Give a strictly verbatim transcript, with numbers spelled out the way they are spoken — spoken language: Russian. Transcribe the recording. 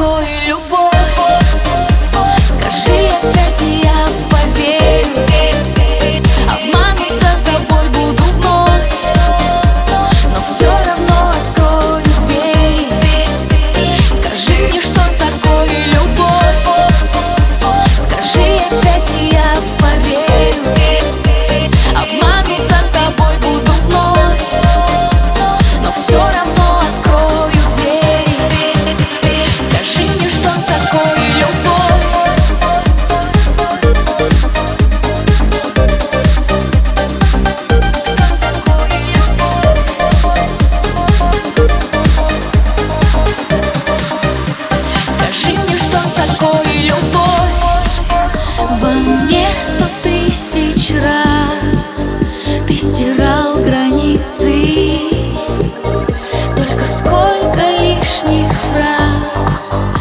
такое любовь? Скажи опять, и я поверю. Обманута тобой буду вновь, но все равно открою двери. Скажи мне, что такое любовь? Скажи опять, и я поверю. Обманута тобой буду вновь, но все равно открою двери. Скажи мне, что такое любовь? Скажи мне, что такое любовь? Во мне сто тысяч раз ты стирал границы, только сколько лишних фраз